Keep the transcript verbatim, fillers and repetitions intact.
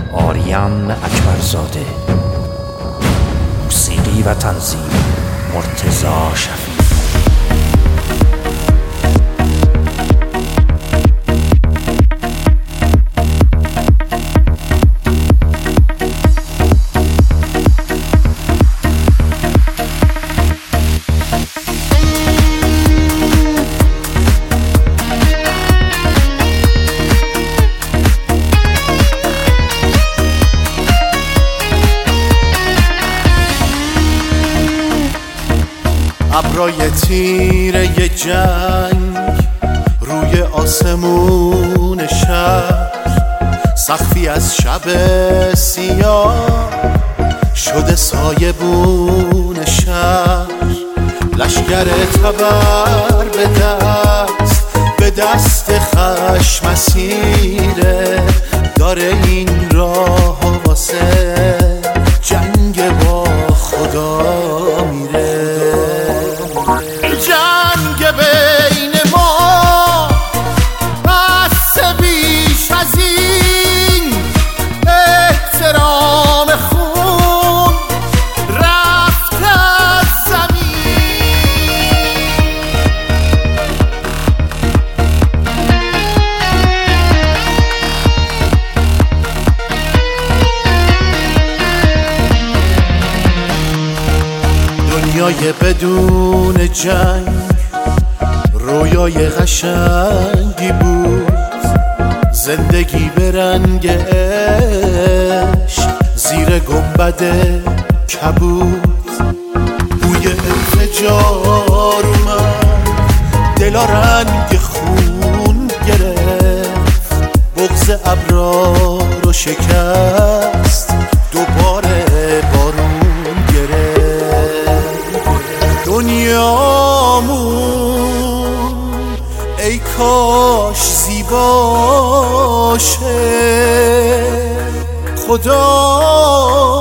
آریان اکبرزاده، موسیقی و تنظیم مرتضی شفیع. ابرای تیره ی جنگ روی آسمون شهر، سقفی از شب سیاه شده سایبون شهر. لشگر تبر به دست به دست خشم اسیره، داره این راه واسه جنگ با خدا میره. جنگ بین ما بس بیش از این، احترام خون رفت از زمین. دنیای بدون جنگ رویای قشنگی بود، زندگی به رنگ عشق زیر گنبد کبود. بوی انفجار اومد، دلا رنگ خون گرفت، بغض ابرا رو شکست، دوباره بارون گرفت. دنیامون ای کاش زیبا شه، خدا